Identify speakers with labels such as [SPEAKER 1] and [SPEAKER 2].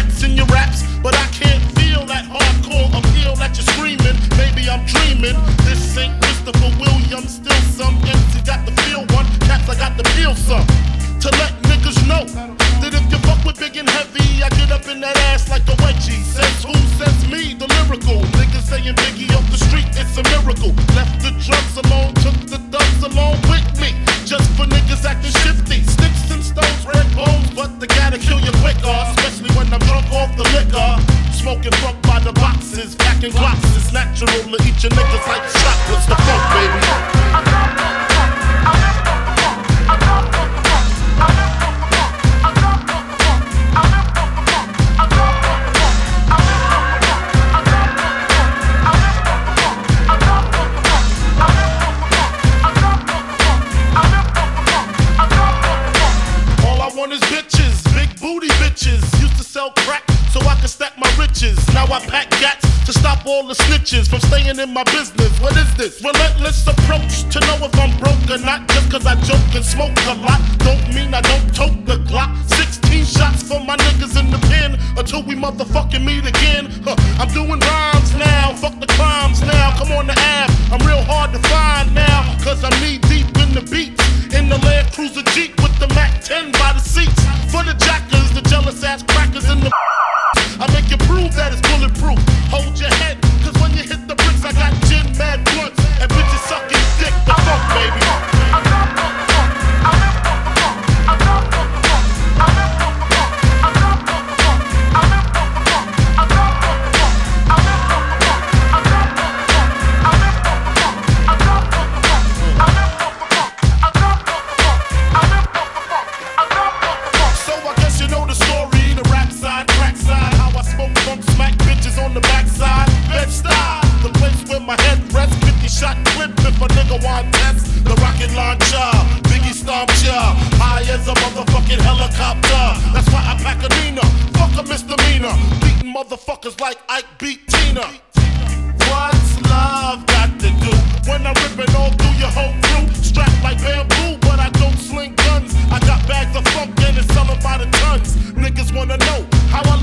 [SPEAKER 1] cats in your raps, but I can't feel that hardcore appeal that you're screaming. Maybe I'm dreaming. This ain't Christopher Williams, still some MC got the feel one. Cats, I got the peel some. To let niggas know that if you fuck with big and heavy, I get up in that ass like a wedgie. Says who? Says me, the lyrical. Niggas saying Biggie off the street, it's a miracle. Left the drugs alone, took the thugs along with me. Just for niggas acting shifty. Sticks and stones, red bones, but they gotta kill you quicker. Especially when I'm drunk off the liquor. Smoking funk by the boxes, packing glocks. It's natural to eat your niggas like chocolates. The funk, baby. Crack so I can stack my riches. Now I pack gats to stop all the snitches from staying in my business. What is this? Relentless approach to know if I'm broke or not. Just cause I joke and smoke a lot don't mean I don't tote the Glock. 16 shots for my niggas in the pen until we motherfucking meet again. I'm doing rhymes now, fuck the crimes now. Come on the Ave, I'm real hard to find now. Cause I'm knee deep in the beats. In the Land Cruiser Jeep with the Mac 10 by the seats. For the jackers, the jealous ass crackers in the I make you prove that it's bulletproof. Hold your head, cause when you hit the bricks, I got gin, mad blunts, and bitches sucking dick. The fuck, baby. Shot clip if a nigga want test. The rocket launcher, Biggie stomped ya. High as a motherfucking helicopter. That's why I pack a Nina. Fuck a misdemeanor. Beating motherfuckers like Ike beat Tina. What's love got to do when I'm ripping all through your whole crew? Strapped like bamboo, but I don't sling guns. I got bags of funk and it's selling by the tons. Niggas wanna know how I